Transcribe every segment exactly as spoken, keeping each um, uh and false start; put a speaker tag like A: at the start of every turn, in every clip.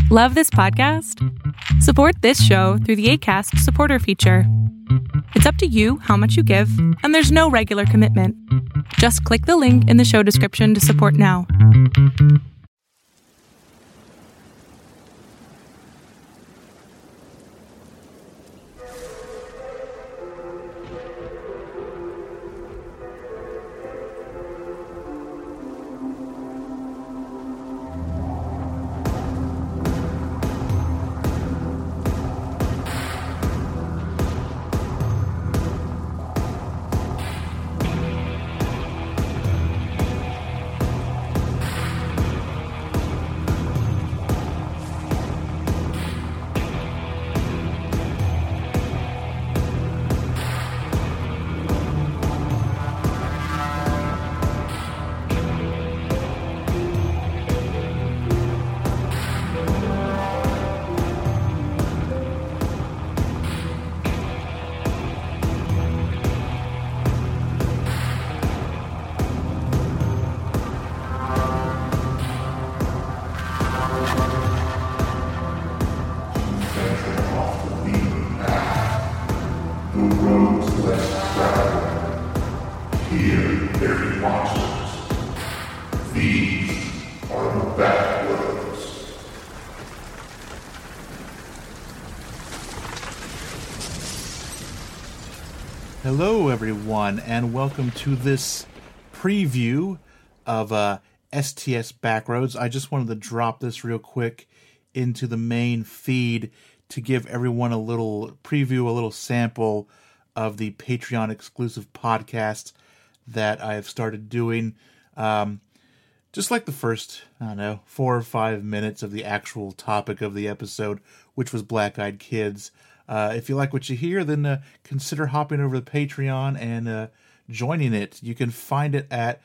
A: Love this podcast? Support this show through the Acast supporter feature. It's up to you how much you give, and there's no regular commitment. Just click the link in the show description to support now.
B: Hello, everyone, and welcome to this preview of uh, S T S Backroads. I just wanted to drop this real quick into the main feed to give everyone a little preview, a little sample of the Patreon exclusive podcast that I have started doing. Um, just like the first, I don't know, four or five minutes of the actual topic of the episode, which was Black-Eyed Kids. Uh, if you like what you hear, then uh, consider hopping over to Patreon and uh, joining it. You can find it at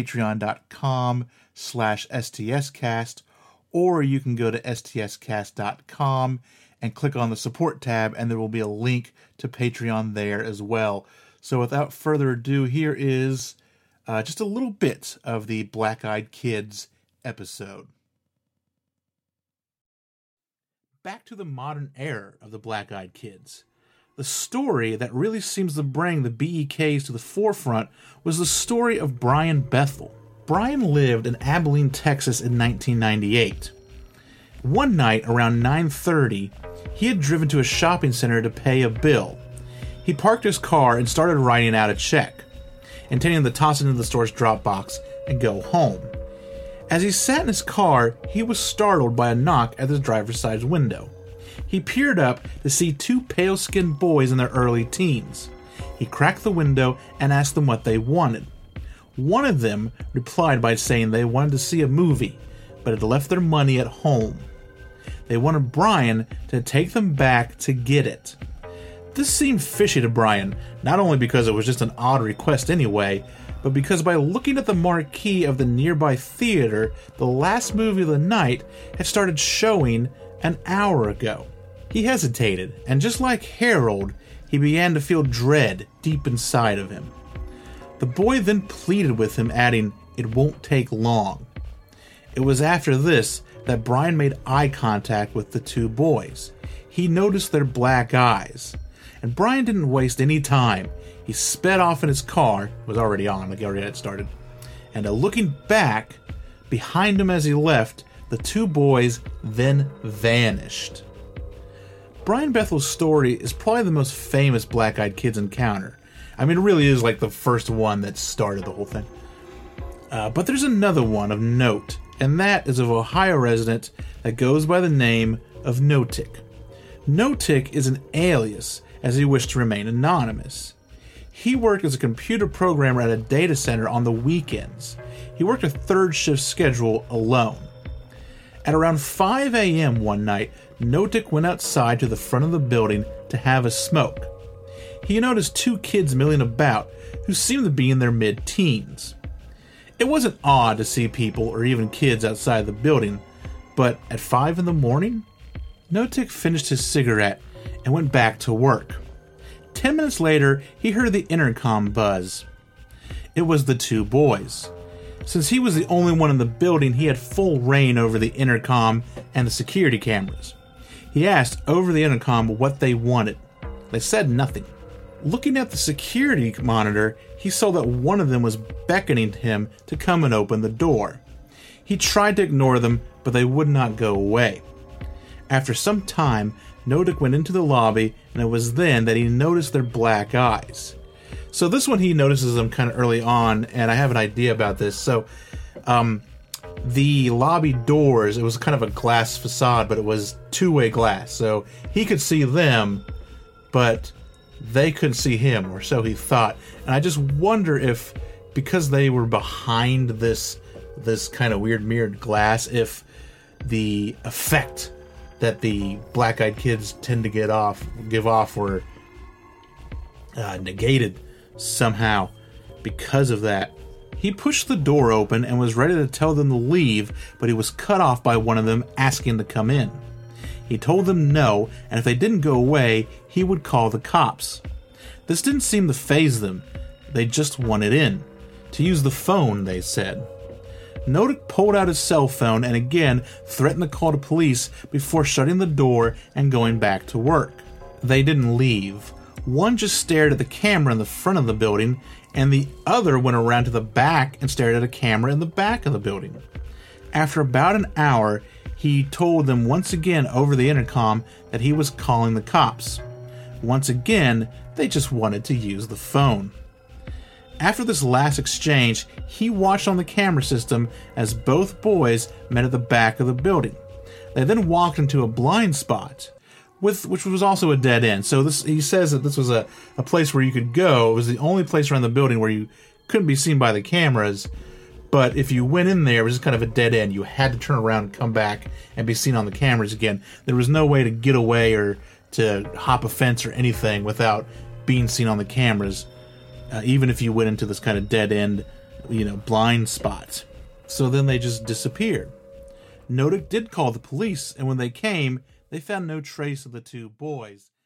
B: patreon.com slash stscast, or you can go to s t s cast dot com and click on the support tab, and there will be a link to Patreon there as well. So without further ado, here is uh, just a little bit of the Black-Eyed Kids episode. Back to the modern era of the Black-Eyed Kids. The story that really seems to bring the B E Ks to the forefront was the story of Brian Bethel. Brian lived in Abilene, Texas in nineteen ninety-eight. One night around nine thirty, he had driven to a shopping center to pay a bill. He parked his car and started writing out a check, intending to toss it into the store's drop box and go home. As he sat in his car, he was startled by a knock at his driver's side window. He peered up to see two pale-skinned boys in their early teens. He cracked the window and asked them what they wanted. One of them replied by saying they wanted to see a movie, but had left their money at home. They wanted Brian to take them back to get it. This seemed fishy to Brian, not only because it was just an odd request anyway, but because by looking at the marquee of the nearby theater, the last movie of the night had started showing an hour ago. He hesitated, and just like Harold, he began to feel dread deep inside of him. The boy then pleaded with him, adding, "It won't take long." It was after this that Brian made eye contact with the two boys. He noticed their black eyes, and Brian didn't waste any time. He sped off in his car, it was already on, like he already had started, and uh, looking back, behind him as he left, the two boys then vanished. Brian Bethel's story is probably the most famous Black-Eyed Kids encounter. I mean, it really is like the first one that started the whole thing. Uh, but there's another one of note, and that is of Ohio resident that goes by the name of Notik. Notik is an alias, as he wished to remain anonymous. He worked as a computer programmer at a data center on the weekends. He worked a third shift schedule alone. At around five a.m. one night, Notik went outside to the front of the building to have a smoke. He noticed two kids milling about who seemed to be in their mid-teens. It wasn't odd to see people or even kids outside the building, but at five in the morning, Notik finished his cigarette and went back to work. Ten minutes later, he heard the intercom buzz. It was the two boys. Since he was the only one in the building, he had full reign over the intercom and the security cameras. He asked over the intercom what they wanted. They said nothing. Looking at the security monitor, he saw that one of them was beckoning to him to come and open the door. He tried to ignore them, but they would not go away. After some time, Nodik went into the lobby, and it was then that he noticed their black eyes. So this one, he notices them kind of early on, and I have an idea about this. So, um, the lobby doors, it was kind of a glass facade, but it was two-way glass. So he could see them, but they couldn't see him, or so he thought. And I just wonder if, because they were behind this this kind of weird mirrored glass, if the effect that the black-eyed kids tend to get off, give off were uh, negated somehow because of that. He pushed the door open and was ready to tell them to leave, but he was cut off by one of them asking to come in. He told them no, and if they didn't go away, he would call the cops. This didn't seem to faze them. They just wanted in. To use the phone, they said. Nodik pulled out his cell phone and again threatened to call the police before shutting the door and going back to work. They didn't leave. One just stared at the camera in the front of the building, and the other went around to the back and stared at a camera in the back of the building. After about an hour, he told them once again over the intercom that he was calling the cops. Once again, they just wanted to use the phone. After this last exchange, he watched on the camera system as both boys met at the back of the building. They then walked into a blind spot, with which was also a dead end. So this, he says that this was a, a place where you could go. It was the only place around the building where you couldn't be seen by the cameras. But if you went in there, it was just kind of a dead end. You had to turn around and come back and be seen on the cameras again. There was no way to get away or to hop a fence or anything without being seen on the cameras, uh, even if you went into this kind of dead end, you know, blind spot. So then they just disappeared. Nodik did call the police, and when they came, they found no trace of the two boys.